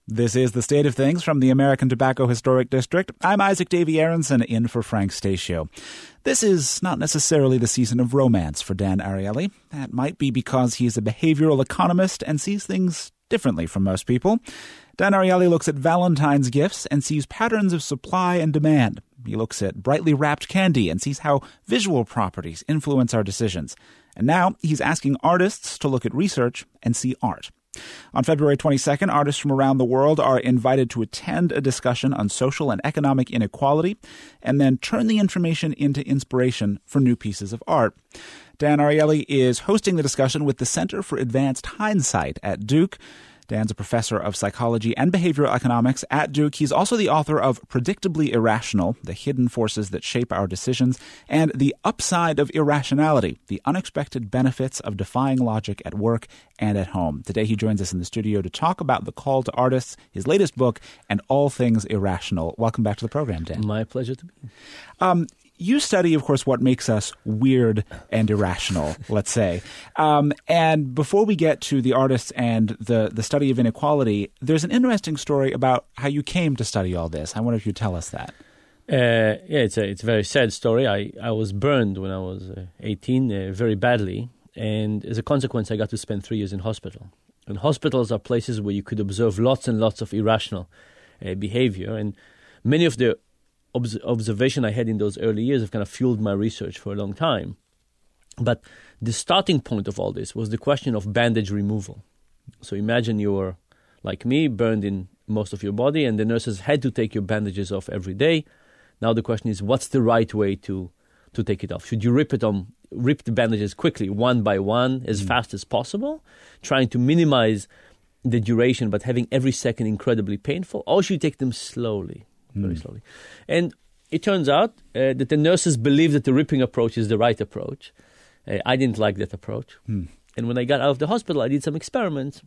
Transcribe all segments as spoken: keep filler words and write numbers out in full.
This is The State of Things from the American Tobacco Historic District. I'm Isaac Davy Aronson, in for Frank Stasio. This is not necessarily the season of romance for Dan Ariely. That might be because he's a behavioral economist and sees things differently from most people. Dan Ariely looks at Valentine's gifts and sees patterns of supply and demand. He looks at brightly wrapped candy and sees how visual properties influence our decisions. And now he's asking artists to look at research and see art. On February twenty-second, artists from around the world are invited to attend a discussion on social and economic inequality and then turn the information into inspiration for new pieces of art. Dan Ariely is hosting the discussion with the Center for Advanced Hindsight at Duke. Dan's a professor of psychology and behavioral economics at Duke. He's also the author of Predictably Irrational, The Hidden Forces That Shape Our Decisions, and The Upside of Irrationality, The Unexpected Benefits of Defying Logic at Work and at Home. Today he joins us in the studio to talk about The Call to Artists, his latest book, and all things irrational. Welcome back to the program, Dan. My pleasure to be here. Um, You study, of course, what makes us weird and irrational, let's say. Um, and before we get to the artists and the, the study of inequality, there's an interesting story about how you came to study all this. I wonder if you'd tell us that. Uh, yeah, it's a, it's a very sad story. I, I was burned when I was uh, eighteen, uh, very badly. And as a consequence, I got to spend three years in hospital. And hospitals are places where you could observe lots and lots of irrational uh, behavior. And many of the observation I had in those early years have kind of fueled my research for a long time. But the starting point of all this was the question of bandage removal. So imagine you were, like me, burned in most of your body, and the nurses had to take your bandages off every day. Now the question is, what's the right way to, to take it off? Should you rip it on, rip the bandages quickly, one by one, as mm. fast as possible, trying to minimize the duration, but having every second incredibly painful? Or should you take them slowly? Very slowly. And it turns out uh, that the nurses believe that the ripping approach is the right approach. Uh, I didn't like that approach. Mm. And when I got out of the hospital, I did some experiments,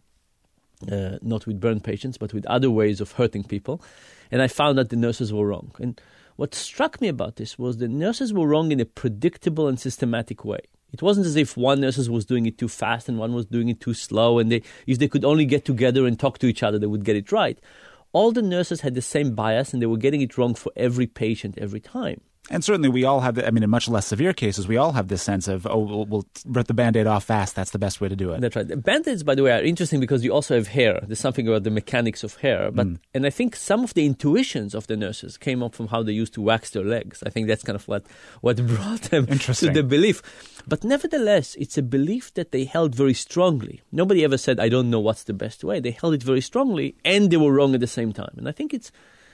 uh, not with burn patients, but with other ways of hurting people. And I found that the nurses were wrong. And what struck me about this was the nurses were wrong in a predictable and systematic way. It wasn't as if one nurse was doing it too fast and one was doing it too slow. And they, if they could only get together and talk to each other, they would get it right. All the nurses had the same bias, and they were getting it wrong for every patient every time. And certainly we all have, the, I mean, in much less severe cases, we all have this sense of, oh, we'll, we'll rip the Band-Aid off fast. That's the best way to do it. That's right. The Band-Aids, by the way, are interesting because you also have hair. There's something about the mechanics of hair. But mm. And I think some of the intuitions of the nurses came up from how they used to wax their legs. I think that's kind of what, what brought them to the belief. But nevertheless, it's a belief that they held very strongly. Nobody ever said, I don't know what's the best way. They held it very strongly, and they were wrong at the same time. And I think it's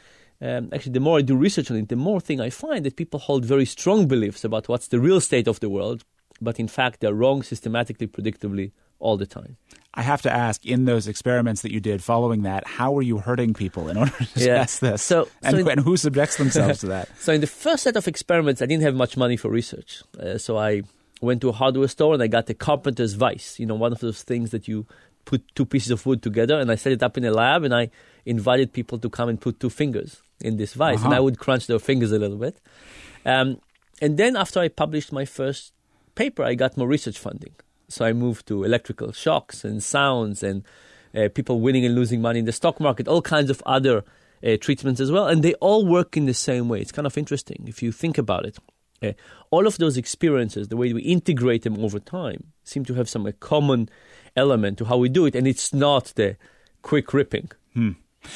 Um, actually, the more I do research on it, the more thing I find that people hold very strong beliefs about what's the real state of the world, but in fact, they're wrong systematically, predictably, all the time. I have to ask, in those experiments that you did following that, how were you hurting people in order to yeah. test this? So, and, so in, and who subjects themselves to that? So in the first set of experiments, I didn't have much money for research. Uh, so I went to a hardware store and I got the carpenter's vise, you know, one of those things that you put two pieces of wood together, and I set it up in a lab, and I invited people to come and put two fingers in this vise, uh-huh. and I would crunch their fingers a little bit. Um, and then after I published my first paper, I got more research funding. So I moved to electrical shocks and sounds and uh, people winning and losing money in the stock market, all kinds of other uh, treatments as well. And they all work in the same way. It's kind of interesting if you think about it. Uh, all of those experiences, the way we integrate them over time, seem to have some a common element to how we do it. And it's not the quick ripping. Hmm.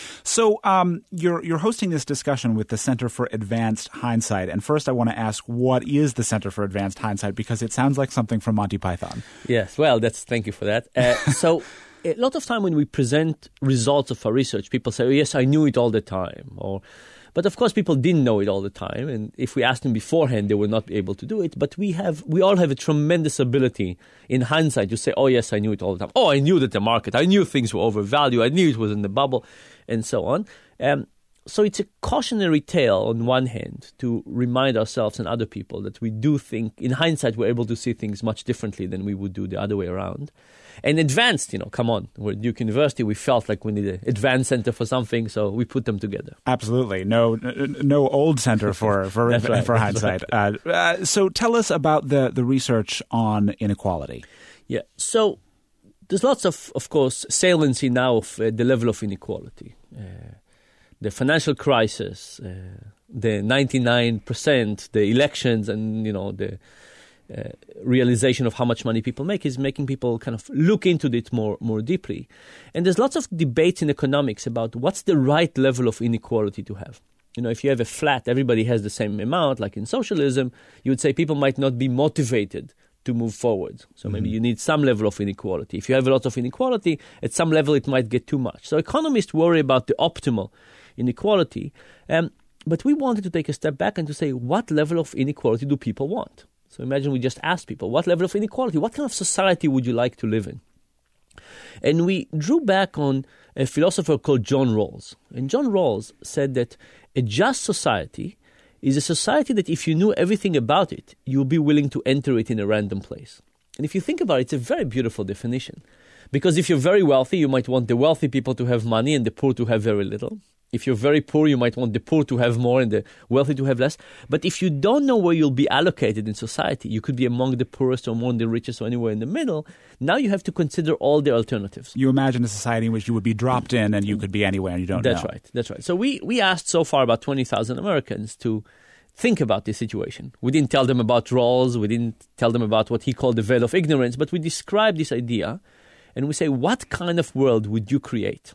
So um, you're you're hosting this discussion with the Center for Advanced Hindsight. And first I want to ask, what is the Center for Advanced Hindsight? Because it sounds like something from Monty Python. Yes, well, that's thank you for that. Uh, so a lot of time when we present results of our research, people say, oh, yes, I knew it all the time. Or, but of course, people didn't know it all the time. And if we asked them beforehand, they would not be able to do it. But we have, we all have a tremendous ability in hindsight to say, oh, yes, I knew it all the time. Oh, I knew that the market, I knew things were overvalued. I knew it was in the bubble, and so on. Um, so it's a cautionary tale on one hand to remind ourselves and other people that we do think, in hindsight, we're able to see things much differently than we would do the other way around. And advanced, you know, come on, we're at Duke University, we felt like we needed an advanced center for something, so we put them together. Absolutely. No no old center for, for, right, for hindsight. Right. Uh, uh, so tell us about the, the research on inequality. Yeah, so there's lots of, of course, saliency now of uh, the level of inequality. Uh, the financial crisis, uh, the ninety-nine percent, the elections, and, you know, the uh, realization of how much money people make is making people kind of look into it more, more deeply. And there's lots of debates in economics about what's the right level of inequality to have. You know, if you have a flat, everybody has the same amount, like in socialism, you would say people might not be motivated to move forward. So maybe mm-hmm. you need some level of inequality. If you have a lot of inequality, at some level it might get too much. So economists worry about the optimal inequality. Um, but we wanted to take a step back and to say, what level of inequality do people want? So imagine we just asked people, what level of inequality? What kind of society would you like to live in? And we drew back on a philosopher called John Rawls. And John Rawls said that a just society is a society that if you knew everything about it, you'll be willing to enter it in a random place. And if you think about it, it's a very beautiful definition. Because if you're very wealthy, you might want the wealthy people to have money and the poor to have very little. If you're very poor, you might want the poor to have more and the wealthy to have less. But if you don't know where you'll be allocated in society, you could be among the poorest or among the richest or anywhere in the middle. Now you have to consider all the alternatives. You imagine a society in which you would be dropped in and you could be anywhere and you don't That's know. That's right. That's right. So we, we asked so far about twenty thousand Americans to think about this situation. We didn't tell them about Rawls. We didn't tell them about what he called the veil of ignorance. But we described this idea and we say, what kind of world would you create?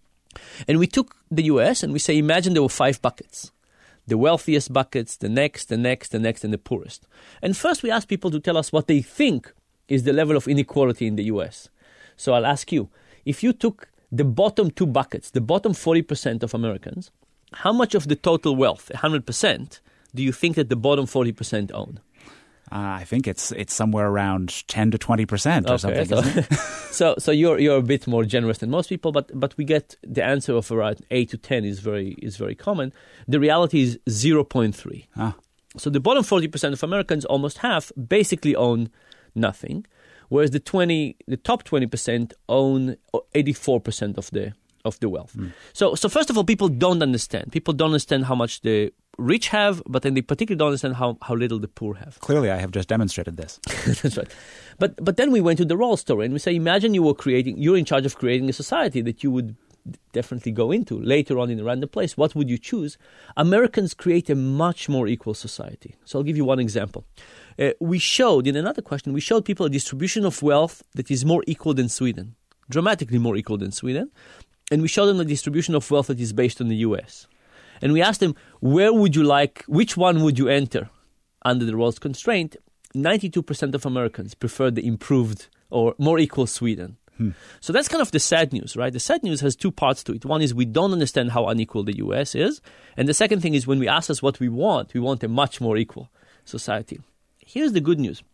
And we took the U S and we say, imagine there were five buckets. The wealthiest buckets, the next, the next, the next, and the poorest. And first we asked people to tell us what they think is the level of inequality in the U S. So I'll ask you, if you took the bottom two buckets, the bottom forty percent of Americans, how much of the total wealth, one hundred percent, do you think that the bottom forty percent own? Uh, I think it's it's somewhere around ten to twenty percent or okay, something. So, isn't it? so so you're you're a bit more generous than most people, but but we get the answer of around eight to ten is very is very common. The reality is zero point three. Ah. So the bottom forty percent of Americans, almost half, basically own nothing, whereas the twenty the top twenty percent own eighty-four percent of the of the wealth. Mm. So so first of all, people don't understand. People don't understand how much the rich have, but then they particularly don't understand how, how little the poor have. Clearly, I have just demonstrated this. That's right. But but then we went to the Rawls story and we say, imagine you were creating, you're in charge of creating a society that you would definitely go into later on in a random place. What would you choose? Americans create a much more equal society. So I'll give you one example. Uh, we showed, in another question, we showed people a distribution of wealth that is more equal than Sweden, dramatically more equal than Sweden. And we showed them a distribution of wealth that is based on the U S. And we asked them, where would you like, which one would you enter under the Rawls constraint? ninety-two percent of Americans prefer the improved or more equal Sweden. Hmm. So that's kind of the sad news, right? The sad news has two parts to it. One is we don't understand how unequal the U S is. And the second thing is when we ask us what we want, we want a much more equal society. Here's the good news.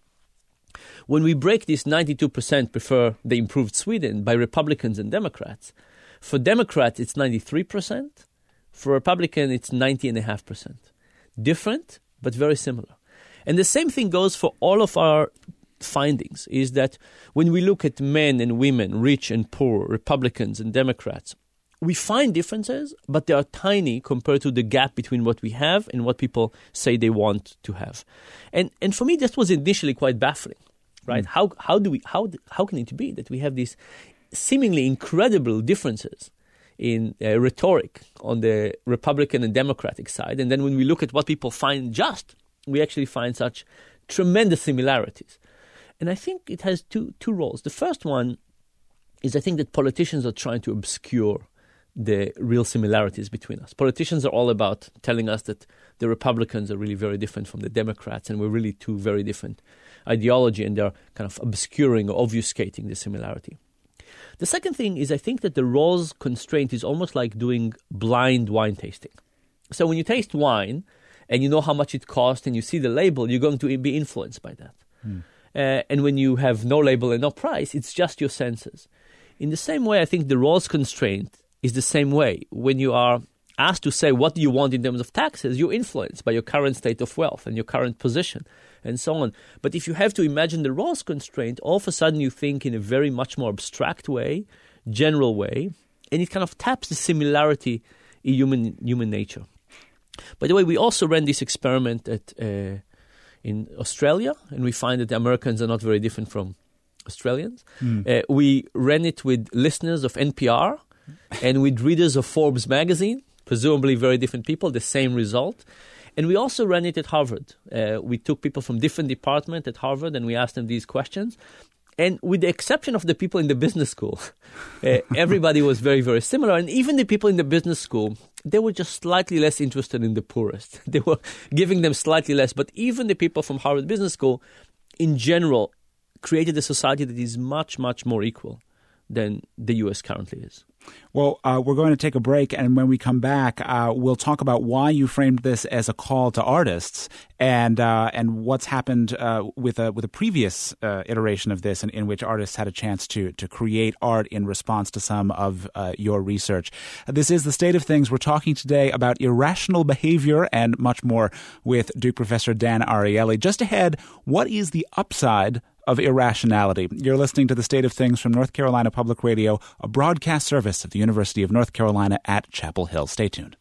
When we break this ninety-two percent prefer the improved Sweden by Republicans and Democrats, for Democrats it's ninety-three percent. For Republican, it's ninety point five percent. Different, but very similar. And the same thing goes for all of our findings, is that when we look at men and women, rich and poor, Republicans and Democrats, we find differences, but they are tiny compared to the gap between what we have and what people say they want to have. And and for me, that was initially quite baffling, right? Mm. How how do we how how can it be that we have these seemingly incredible differences in uh, rhetoric on the Republican and Democratic side, and then when we look at what people find just, we actually find such tremendous similarities. And I think it has two two roles. The first one is I think that politicians are trying to obscure the real similarities between us. Politicians are all about telling us that the Republicans are really very different from the Democrats, and we're really two very different ideology, and they're kind of obscuring or obfuscating the similarity. The second thing is I think that the Rawls constraint is almost like doing blind wine tasting. So when you taste wine and you know how much it costs and you see the label, you're going to be influenced by that. Hmm. Uh, and when you have no label and no price, it's just your senses. In the same way, I think the Rawls constraint is the same way. When you are asked to say what do you want in terms of taxes, you're influenced by your current state of wealth and your current position and so on. But if you have to imagine the Rawls constraint, all of a sudden you think in a very much more abstract way, general way, and it kind of taps the similarity in human human nature. By the way, we also ran this experiment at uh, in Australia, and we find that the Americans are not very different from Australians. Mm. Uh, we ran it with listeners of N P R and with readers of Forbes magazine, presumably very different people, the same result. And we also ran it at Harvard. Uh, we took people from different departments at Harvard and we asked them these questions. And with the exception of the people in the business school, uh, everybody was very, very similar. And even the people in the business school, they were just slightly less interested in the poorest. They were giving them slightly less. But even the people from Harvard Business School, in general, created a society that is much, much more equal than the U S currently is. Well, uh, we're going to take a break, and when we come back, uh, we'll talk about why you framed this as a call to artists, and uh, and what's happened uh, with a with a previous uh, iteration of this, in, in which artists had a chance to to create art in response to some of uh, your research. This is The State of Things. We're talking today about irrational behavior and much more with Duke Professor Dan Ariely. Just ahead, what is the upside of irrationality? You're listening to The State of Things from North Carolina Public Radio, a broadcast service of the University of North Carolina at Chapel Hill. Stay tuned.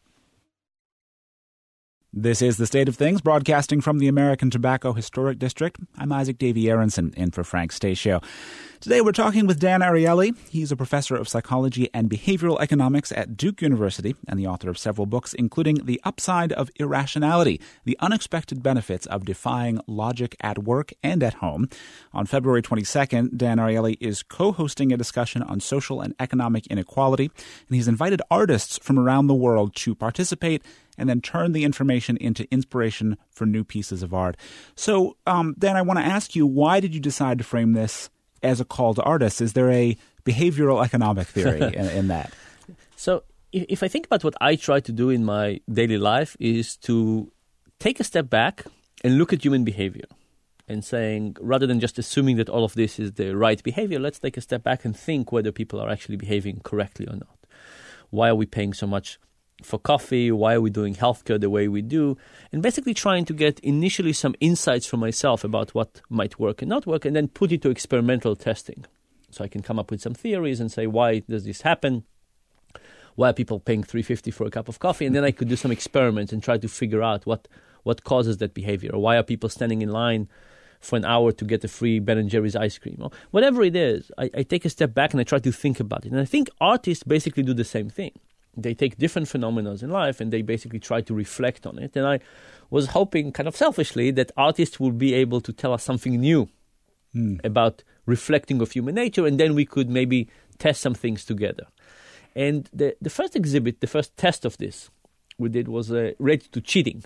This is The State of Things, broadcasting from the American Tobacco Historic District. I'm Isaac Davy Aronson, in for Frank Stasio. Today we're talking with Dan Ariely. He's a professor of psychology and behavioral economics at Duke University and the author of several books, including The Upside of Irrationality, The Unexpected Benefits of Defying Logic at Work and at Home. On February twenty-second, Dan Ariely is co-hosting a discussion on social and economic inequality, and he's invited artists from around the world to participate and then turn the information into inspiration for new pieces of art. So, um, Dan, I want to ask you, why did you decide to frame this as a call to artists? Is there a behavioral economic theory in, in that? So, if, if I think about what I try to do in my daily life is to take a step back and look at human behavior and saying, rather than just assuming that all of this is the right behavior, let's take a step back and think whether people are actually behaving correctly or not. Why are we paying so much for coffee? Why are we doing healthcare the way we do? And basically trying to get initially some insights for myself about what might work and not work, and then put it to experimental testing. So I can come up with some theories and say, why does this happen? Why are people paying three dollars and fifty cents for a cup of coffee? And then I could do some experiments and try to figure out what, what causes that behavior. Or why are people standing in line for an hour to get a free Ben and Jerry's ice cream? Or whatever it is, I, I take a step back and I try to think about it. And I think artists basically do the same thing. They take different phenomena in life and they basically try to reflect on it. And I was hoping, kind of selfishly, that artists will be able to tell us something new mm. about reflecting of human nature, and then we could maybe test some things together. And the, the first exhibit, the first test of this we did was uh, related to cheating.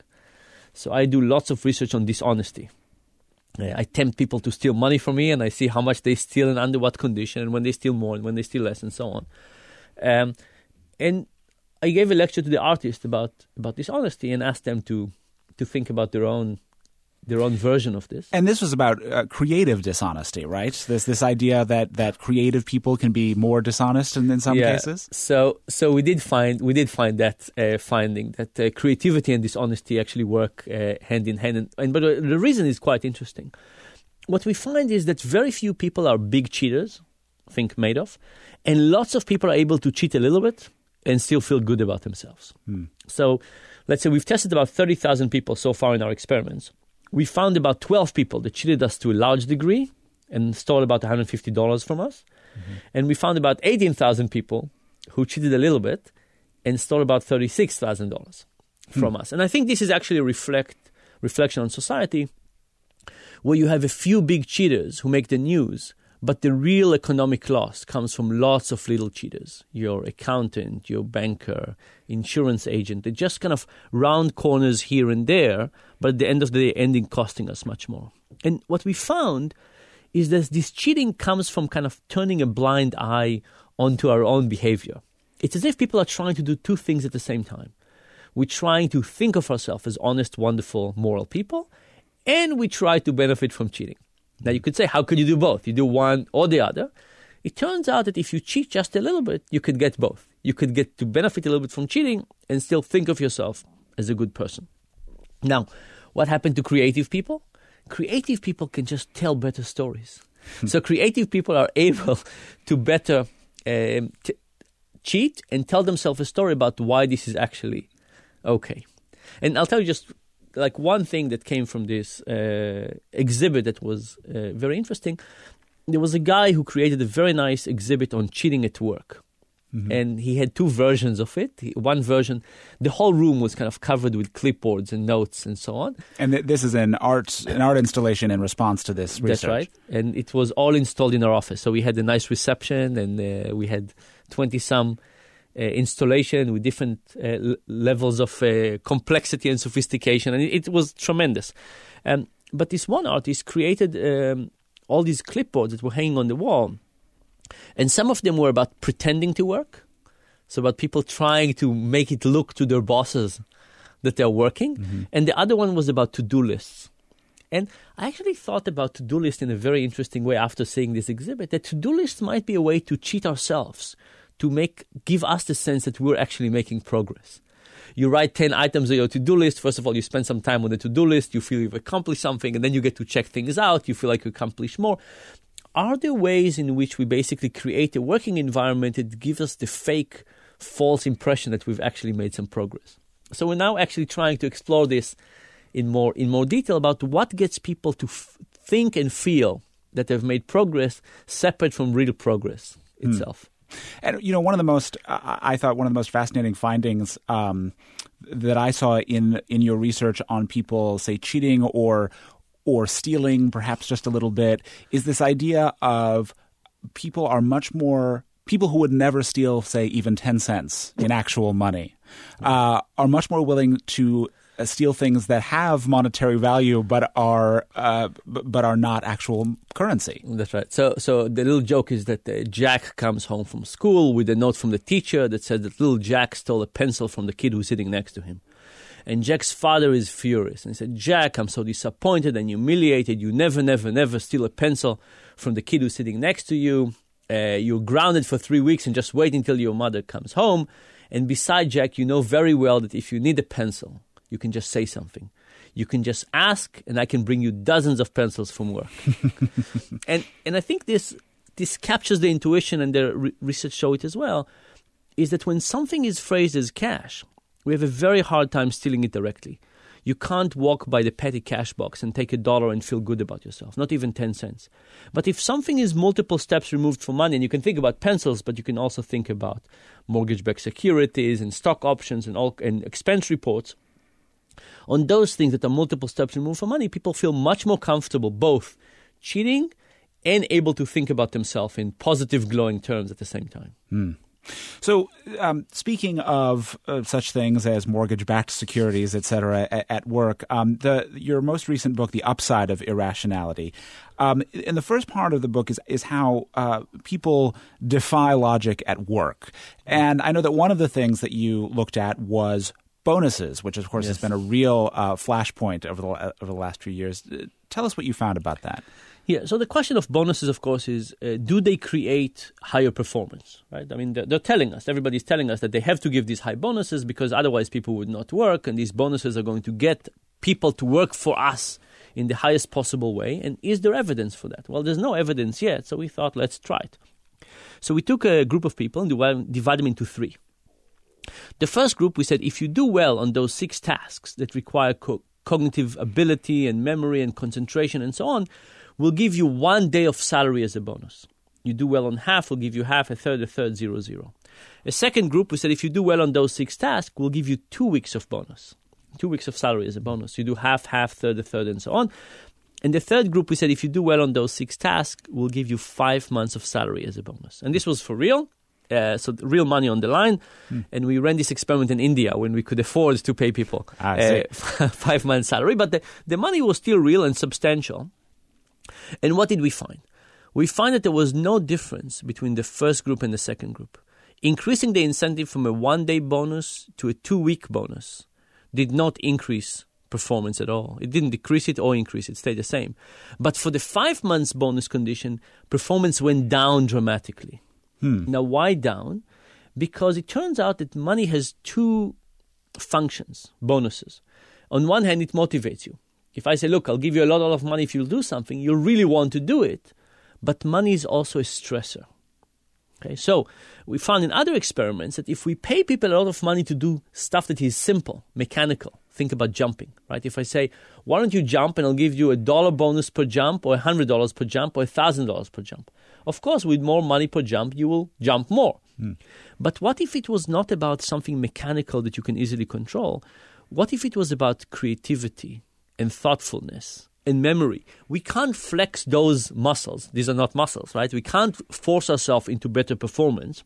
So I do lots of research on dishonesty. Uh, I tempt people to steal money from me, and I see how much they steal and under what condition, and when they steal more and when they steal less, and so on. Um, and I gave a lecture to the artists about, about dishonesty and asked them to to think about their own their own version of this. And this was about uh, creative dishonesty, right? There's this idea that, that creative people can be more dishonest in, in some yeah. cases. So so we did find we did find that uh, finding that uh, creativity and dishonesty actually work uh, hand in hand. And, and but uh, the reason is quite interesting. What we find is that very few people are big cheaters, think Madoff, and lots of people are able to cheat a little bit and still feel good about themselves. Hmm. So let's say we've tested about thirty thousand people so far in our experiments. We found about twelve people that cheated us to a large degree and stole about one hundred fifty dollars from us. Mm-hmm. And we found about eighteen thousand people who cheated a little bit and stole about thirty-six thousand dollars hmm. from us. And I think this is actually a reflect, reflection on society where you have a few big cheaters who make the news, but the real economic loss comes from lots of little cheaters. Your accountant, your banker, insurance agent. They just kind of round corners here and there, but at the end of the day, ending costing us much more. And what we found is that this cheating comes from kind of turning a blind eye onto our own behavior. It's as if people are trying to do two things at the same time. We're trying to think of ourselves as honest, wonderful, moral people, and we try to benefit from cheating. Now, you could say, how could you do both? You do one or the other. It turns out that if you cheat just a little bit, you could get both. You could get to benefit a little bit from cheating and still think of yourself as a good person. Now, what happened to creative people? Creative people can just tell better stories. So creative people are able to better um, t- cheat and tell themselves a story about why this is actually okay. And I'll tell you just like one thing that came from this uh, exhibit that was uh, very interesting there was a guy who created a very nice exhibit on cheating at work. Mm-hmm. And he had two versions of it. He, one version, the whole room was kind of covered with clipboards and notes and so on. And th- this is an art an art installation in response to this research. That's right. And it was all installed in our office. So we had a nice reception, and uh, we had twenty-some uh, installation with different uh, l- levels of uh, complexity and sophistication. And it, it was tremendous. Um, but this one artist created um, all these clipboards that were hanging on the wall. And some of them were about pretending to work, so about people trying to make it look to their bosses that they're working. Mm-hmm. And the other one was about to-do lists. And I actually thought about to-do lists in a very interesting way after seeing this exhibit, that to-do lists might be a way to cheat ourselves, to make give us the sense that we're actually making progress. You write ten items on your to-do list. First of all, you spend some time on the to-do list. You feel you've accomplished something, and then you get to check things out. You feel like you accomplished more. Are there ways in which we basically create a working environment that gives us the fake, false impression that we've actually made some progress? So we're now actually trying to explore this in more in more detail about what gets people to f- think and feel that they've made progress separate from real progress itself. Hmm. And, you know, one of the most, uh, I thought one of the most fascinating findings um, that I saw in in your research on people, say, cheating or or stealing perhaps just a little bit, is this idea of people are much more, people who would never steal, say, even ten cents in actual money, uh, are much more willing to uh, steal things that have monetary value but are uh, b- but are not actual currency. That's right. So so the little joke is that uh, Jack comes home from school with a note from the teacher that says that little Jack stole a pencil from the kid who's sitting next to him. And Jack's father is furious and said, Jack, I'm so disappointed and humiliated. You never, never, never steal a pencil from the kid who's sitting next to you. Uh, you're grounded for three weeks and just wait until your mother comes home. And beside Jack, you know very well that if you need a pencil, you can just say something. You can just ask, and I can bring you dozens of pencils from work. and and I think this this captures the intuition, and the re- research show it as well, is that when something is phrased as cash, we have a very hard time stealing it directly. You can't walk by the petty cash box and take a dollar and feel good about yourself, not even ten cents. But if something is multiple steps removed from money, and you can think about pencils, but you can also think about mortgage-backed securities and stock options and all and expense reports, on those things that are multiple steps removed from money, people feel much more comfortable both cheating and able to think about themselves in positive, glowing terms at the same time. Mm. So um, speaking of uh, such things as mortgage-backed securities, et cetera, at, at work, um, the, your most recent book, The Upside of Irrationality, um, in the first part of the book is, is how uh, people defy logic at work. And I know that one of the things that you looked at was bonuses, which, of course, yes. has been a real uh, flashpoint over the, over the last few years. Tell us what you found about that. Yeah, so the question of bonuses, of course, is uh, do they create higher performance, right? I mean, they're, they're telling us, everybody's telling us that they have to give these high bonuses because otherwise people would not work, and these bonuses are going to get people to work for us in the highest possible way. And is there evidence for that? Well, there's no evidence yet, so we thought, let's try it. So we took a group of people and divided them into three. The first group, we said, if you do well on those six tasks that require co- cognitive ability and memory and concentration and so on, we'll give you one day of salary as a bonus. You do well on half, we'll give you half, a third, a third, zero, zero. A second group, we said, if you do well on those six tasks, we'll give you two weeks of bonus. Two weeks of salary as a bonus. You do half, half, third, a third, and so on. And the third group, we said, if you do well on those six tasks, we'll give you five months of salary as a bonus. And this was for real. Uh, so real money on the line. Hmm. And we ran this experiment in India when we could afford to pay people uh, five months salary. But the, the money was still real and substantial. And what did we find? We find that there was no difference between the first group and the second group. Increasing the incentive from a one-day bonus to a two-week bonus did not increase performance at all. It didn't decrease it or increase it. It stayed the same. But for the five months bonus condition, performance went down dramatically. Hmm. Now, why down? Because it turns out that money has two functions, bonuses. On one hand, it motivates you. If I say, look, I'll give you a lot of money if you'll do something, you'll really want to do it. But money is also a stressor. Okay, so we found in other experiments that if we pay people a lot of money to do stuff that is simple, mechanical, think about jumping, right? If I say, why don't you jump and I'll give you a dollar bonus per jump or a hundred dollars per jump or a thousand dollars per jump. Of course, with more money per jump, you will jump more. Mm. But what if it was not about something mechanical that you can easily control? What if it was about creativity and thoughtfulness and memory? We can't flex those muscles. These are not muscles, right? We can't force ourselves into better performance.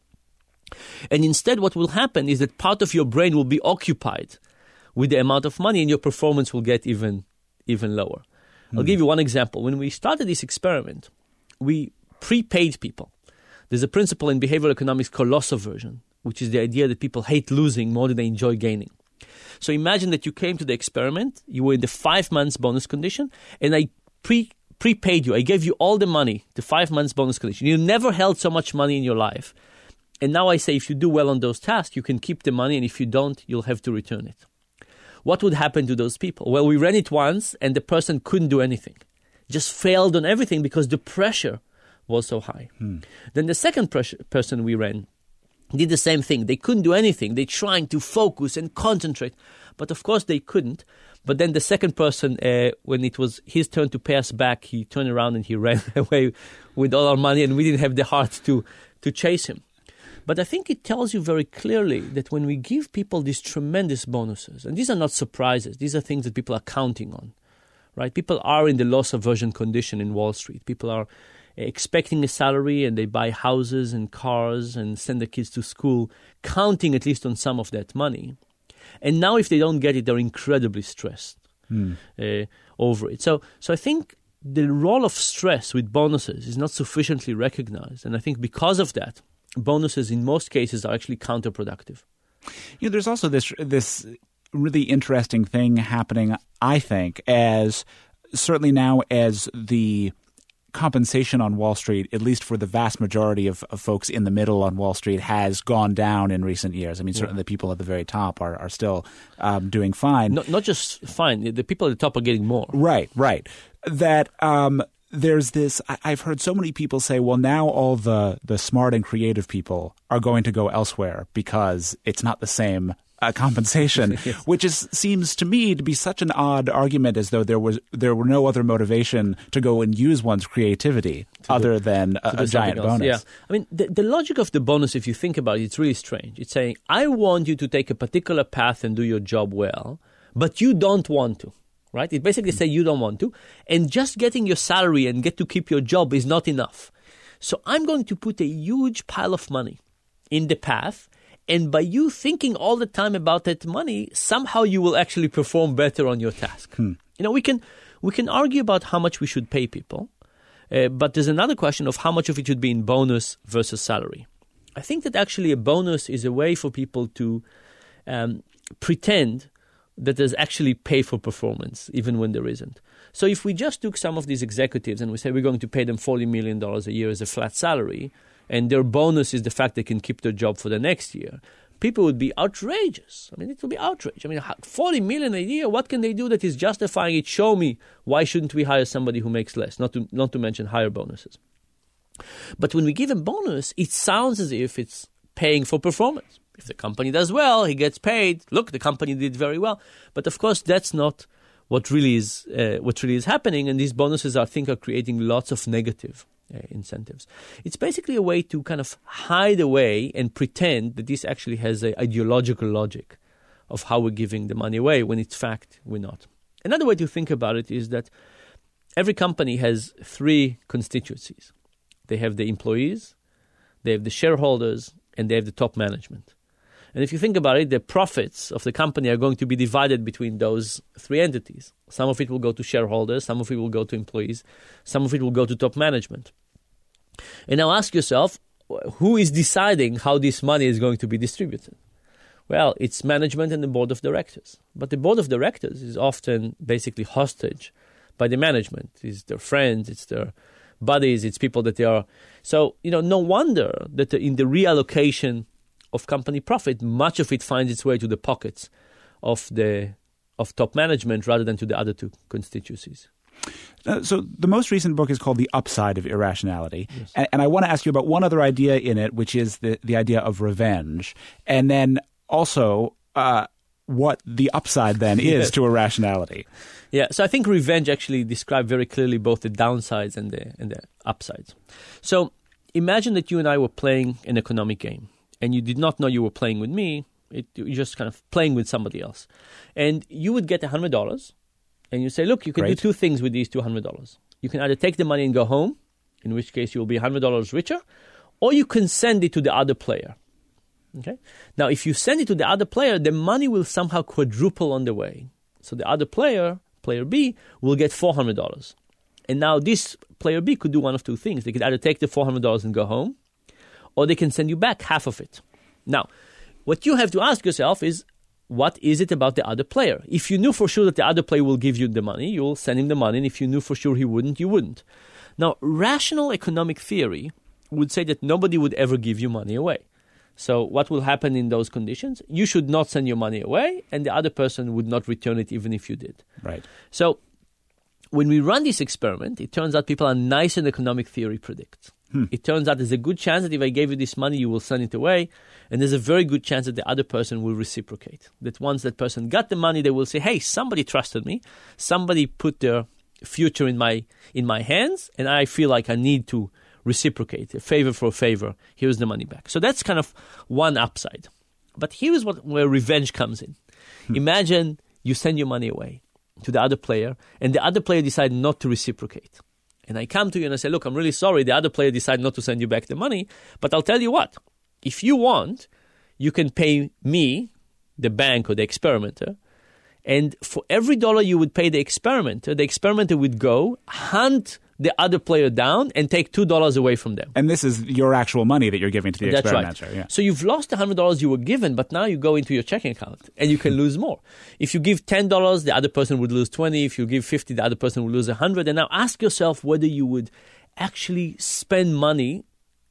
And instead, what will happen is that part of your brain will be occupied with the amount of money and your performance will get even, even lower. Mm. I'll give you one example. When we started this experiment, we prepaid people. There's a principle in behavioral economics called loss aversion, which is the idea that people hate losing more than they enjoy gaining. So imagine that you came to the experiment, you were in the five months bonus condition, and I pre prepaid you. I gave you all the money, the five months bonus condition. You never held so much money in your life. And now I say if you do well on those tasks, you can keep the money, and if you don't, you'll have to return it. What would happen to those people? Well, we ran it once, and the person couldn't do anything. Just failed on everything because the pressure was so high. Hmm. Then the second pressure, person we ran did the same thing. They couldn't do anything. They're trying to focus and concentrate. But of course they couldn't. But then the second person, uh, when it was his turn to pay us back, he turned around and he ran away with all our money, and we didn't have the heart to, to chase him. But I think it tells you very clearly that when we give people these tremendous bonuses, and these are not surprises, these are things that people are counting on, right? People are in the loss aversion condition in Wall Street. People are expecting a salary and they buy houses and cars and send their kids to school, counting at least on some of that money. And now if they don't get it, they're incredibly stressed mm. uh, over it. So, so I think the role of stress with bonuses is not sufficiently recognized. And I think because of that, bonuses in most cases are actually counterproductive. You know, there's also this this really interesting thing happening, I think, as certainly now as the compensation on Wall Street, at least for the vast majority of, of folks in the middle on Wall Street, has gone down in recent years. I mean, certainly yeah. the people at the very top are, are still um, doing fine. Not, not just fine. The people at the top are getting more. Right, right. That um, there's this – I've heard so many people say, well, now all the, the smart and creative people are going to go elsewhere because it's not the same – Uh, compensation, yes. which is seems to me to be such an odd argument, as though there was there were no other motivation to go and use one's creativity to other do, than a, a giant bonus. Yeah, I mean the, the logic of the bonus, if you think about it, it's really strange. It's saying I want you to take a particular path and do your job well, but you don't want to. Right? It basically mm-hmm. says you don't want to, and just getting your salary and get to keep your job is not enough. So I'm going to put a huge pile of money in the path. And by you thinking all the time about that money, somehow you will actually perform better on your task. Hmm. You know, we can we can argue about how much we should pay people, uh, but there's another question of how much of it should be in bonus versus salary. I think that actually a bonus is a way for people to um, pretend that there's actually pay for performance, even when there isn't. So if we just took some of these executives and we say we're going to pay them forty million dollars a year as a flat salary, and their bonus is the fact they can keep their job for the next year, people would be outrageous. I mean, it would be outrage. I mean, forty million dollars a year, what can they do that is justifying it? Show me, why shouldn't we hire somebody who makes less, not to, not to mention higher bonuses. But when we give a bonus, it sounds as if it's paying for performance. If the company does well, he gets paid. Look, the company did very well. But of course, that's not what really is uh, what really is happening. And these bonuses, I think, are creating lots of negative uh, incentives. It's basically a way to kind of hide away and pretend that this actually has an ideological logic of how we're giving the money away, when in fact we're not. Another way to think about it is that every company has three constituencies. They have the employees, they have the shareholders, and they have the top management. And if you think about it, the profits of the company are going to be divided between those three entities. Some of it will go to shareholders, some of it will go to employees, some of it will go to top management. And now ask yourself, who is deciding how this money is going to be distributed? Well, it's management and the board of directors. But the board of directors is often basically hostage by the management. It's their friends, it's their buddies, it's people that they are. So, you know, no wonder that in the reallocation of company profit, much of it finds its way to the pockets of the of top management rather than to the other two constituencies. Uh, so the most recent book is called The Upside of Irrationality. Yes. And, and I want to ask you about one other idea in it, which is the, the idea of revenge. And then also uh, what the upside then is Yes. to irrationality. Yeah, so I think revenge actually describes very clearly both the downsides and the and the upsides. So imagine that you and I were playing an economic game, and you did not know you were playing with me. It, you were just kind of playing with somebody else. And you would get one hundred dollars, and you say, look, you can Great. do two things with these two hundred dollars. You can either take the money and go home, in which case you will be one hundred dollars richer, or you can send it to the other player. Okay. Now, if you send it to the other player, the money will somehow quadruple on the way. So the other player, player B, will get four hundred dollars. And now this player B could do one of two things. They could either take the four hundred dollars and go home, or they can send you back half of it. Now, what you have to ask yourself is, what is it about the other player? If you knew for sure that the other player will give you the money, you will send him the money. And if you knew for sure he wouldn't, you wouldn't. Now, rational economic theory would say that nobody would ever give you money away. So what will happen in those conditions? You should not send your money away, and the other person would not return it even if you did. Right. So when we run this experiment, it turns out people are nicer than economic theory predicts. Hmm. It turns out there's a good chance that if I gave you this money, you will send it away. And there's a very good chance that the other person will reciprocate. That once that person got the money, they will say, hey, somebody trusted me. Somebody put their future in my in my hands, and I feel like I need to reciprocate. A favor for a favor. Here's the money back. So that's kind of one upside. But here's what where revenge comes in. Hmm. Imagine you send your money away to the other player, and the other player decides not to reciprocate. And I come to you and I say, look, I'm really sorry. The other player decided not to send you back the money. But I'll tell you what. If you want, you can pay me, the bank or the experimenter, and for every dollar you would pay the experimenter, the experimenter would go hunt the other player down and take two dollars away from them. And this is your actual money that you're giving to the That's experimenter. Right. Yeah. So you've lost the one hundred dollars you were given, but now you go into your checking account and you can lose more. If you give ten dollars, the other person would lose twenty dollars. If you give fifty dollars, the other person would lose one hundred dollars. And now ask yourself whether you would actually spend money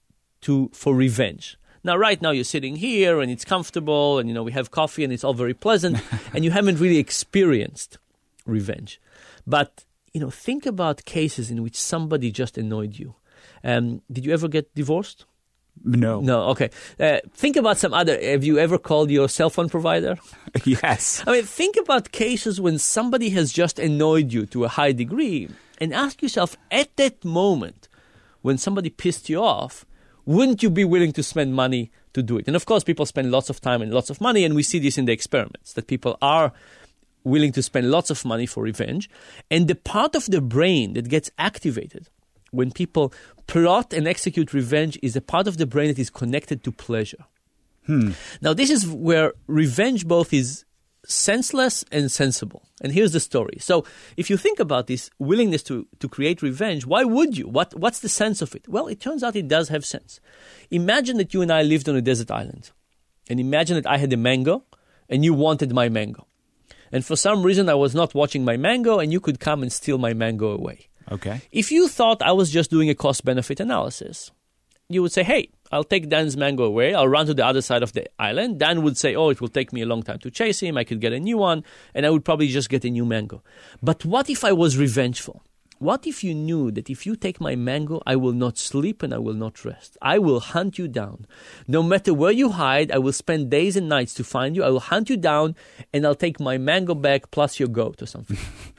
to for revenge. Now, right now, you're sitting here and it's comfortable and, you know, we have coffee and it's all very pleasant and you haven't really experienced revenge. But, you know, think about cases in which somebody just annoyed you. Um, did you ever get divorced? No. No, okay. Uh, think about some other. Have you ever called your cell phone provider? Yes. I mean, think about cases when somebody has just annoyed you to a high degree and ask yourself, at that moment, when somebody pissed you off, wouldn't you be willing to spend money to do it? And of course, people spend lots of time and lots of money, and we see this in the experiments, that people are willing to spend lots of money for revenge. And the part of the brain that gets activated when people plot and execute revenge is a part of the brain that is connected to pleasure. Hmm. Now, this is where revenge both is senseless and sensible. And here's the story. So if you think about this willingness to, to create revenge, why would you? What What's the sense of it? Well, it turns out it does have sense. Imagine that you and I lived on a desert island. And imagine that I had a mango and you wanted my mango. And for some reason I was not watching my mango and you could come and steal my mango away. Okay. If you thought I was just doing a cost-benefit analysis, you would say, hey, I'll take Dan's mango away. I'll run to the other side of the island. Dan would say, oh, it will take me a long time to chase him. I could get a new one, and I would probably just get a new mango. But what if I was revengeful? What if you knew that if you take my mango, I will not sleep and I will not rest? I will hunt you down. No matter where you hide, I will spend days and nights to find you. I will hunt you down, and I'll take my mango back plus your goat or something.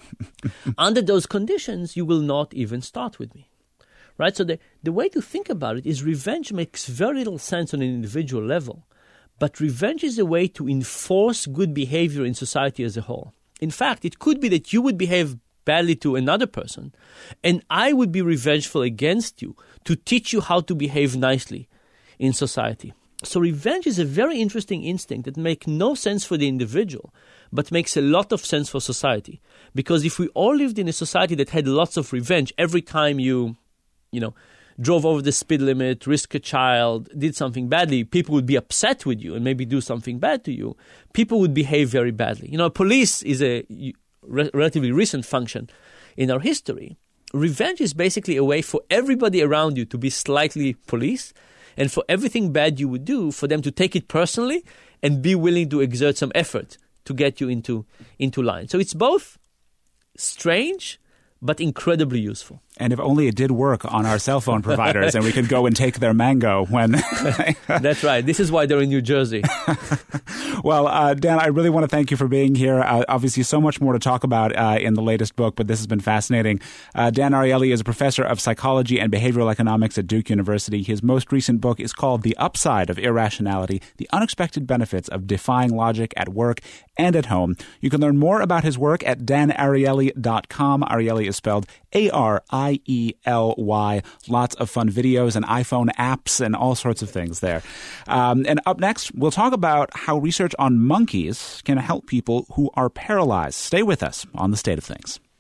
Under those conditions, you will not even start with me. Right? So the, the way to think about it is revenge makes very little sense on an individual level, but revenge is a way to enforce good behavior in society as a whole. In fact, it could be that you would behave badly to another person, and I would be revengeful against you to teach you how to behave nicely in society. So revenge is a very interesting instinct that makes no sense for the individual, but makes a lot of sense for society. Because if we all lived in a society that had lots of revenge every time you you know, drove over the speed limit, risked a child, did something badly, people would be upset with you and maybe do something bad to you. People would behave very badly. You know, police is a re- relatively recent function in our history. Revenge is basically a way for everybody around you to be slightly police, and for everything bad you would do, for them to take it personally and be willing to exert some effort to get you into, into line. So it's both strange, but incredibly useful. And if only it did work on our cell phone providers and we could go and take their mango when... That's right. This is why they're in New Jersey. Well, uh, Dan, I really want to thank you for being here. Uh, obviously, so much more to talk about uh, in the latest book, but this has been fascinating. Uh, Dan Ariely is a professor of psychology and behavioral economics at Duke University. His most recent book is called The Upside of Irrationality, The Unexpected Benefits of Defying Logic at Work and at Home. You can learn more about his work at dan ariely dot com. Ariely is spelled A R I E L Y. Lots of fun videos and iPhone apps and all sorts of things there. Um, and up next, we'll talk about how research on monkeys can help people who are paralyzed. Stay with us on The State of Things.